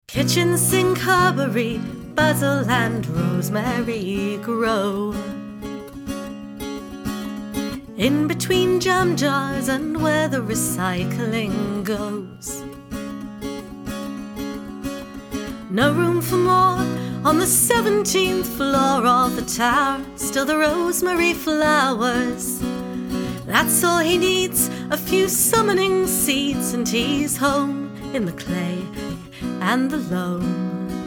Kitchen sink, herbery, basil and rosemary grow. In between jam jars and where the recycling goes. No room for more on the 17th floor of the tower. Still the rosemary flowers. That's all he needs, a few summoning seeds, and he's home in the clay and the loam.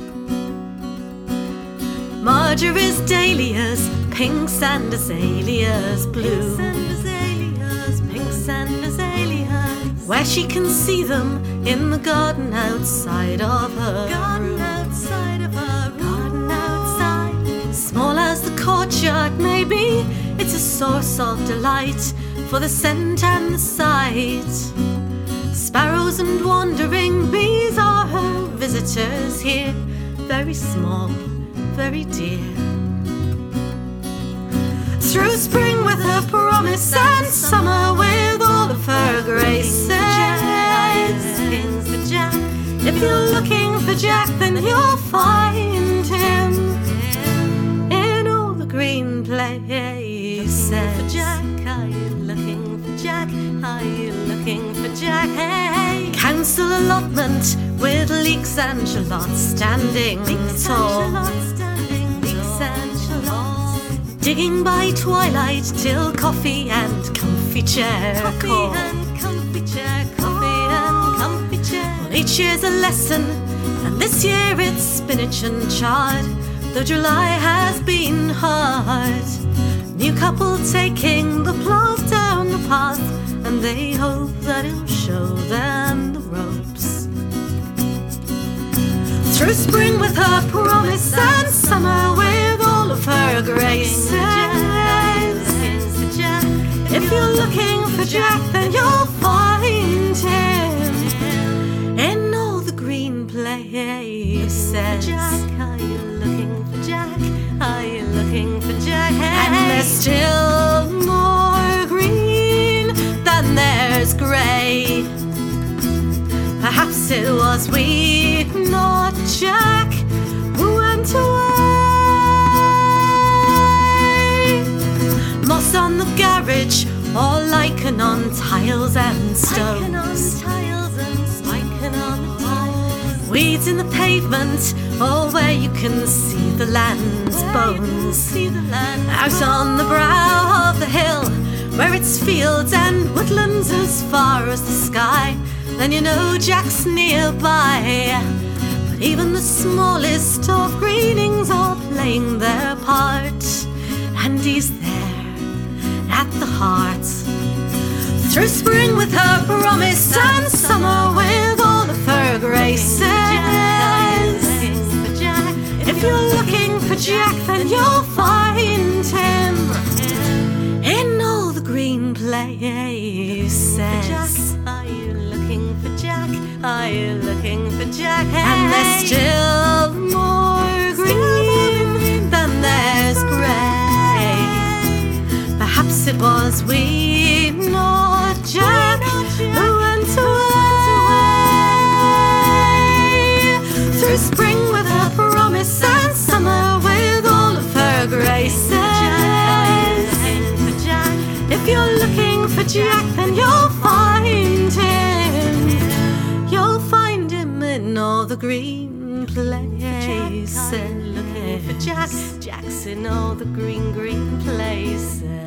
Marjorie's dahlias, pinks and azaleas blue. Pinks and azaleas, where she can see them in the garden outside of her room. Garden outside. Small as the courtyard may be, it's a source of delight for the scent and the sight. Sparrows and wandering bees are her visitors here, very small, very dear. Through spring with her promise and summer with all of her graces. If you're looking for Jack, then you'll find him in all the green places. Are you looking for Jack? Are you looking for Jack? Hey. Council allotment with leeks and shallots standing tall. Digging by twilight till coffee and comfy chair call. Well, each year's a lesson, and this year it's spinach and chard, though July has been hard. New couple taking the plough down the path, and they hope that it'll show them the ropes. Through spring with her promise and summer with all of her graces. If you're looking for Jack, then you'll find him in all the green places. Are you looking for Jack? Are you looking for Jack? And there's still more green than there's grey. Perhaps it was we, not Jack, who went away. Moss on the garage, or lichen on tiles and stones. Weeds in the pavement, or where you can see the land's bones. Out on the brow of the hill, where it's fields and woodlands as far as the sky, then you know Jack's nearby. But even the smallest of greenings are playing their part, and he's there at the heart. Through spring with her promise and summer with all of her graces. If you're looking for Jack, then you'll find him in all the green places. Are you looking for Jack? Are you looking for Jack? And there's still more green than there's grey. Perhaps it was we, not Jack, who went away. Through spring with her promise and summer with all of her graces. If you're looking for Jack, then you'll find him. You'll find him in all the green places. Looking for Jack, Jack's in all the green places.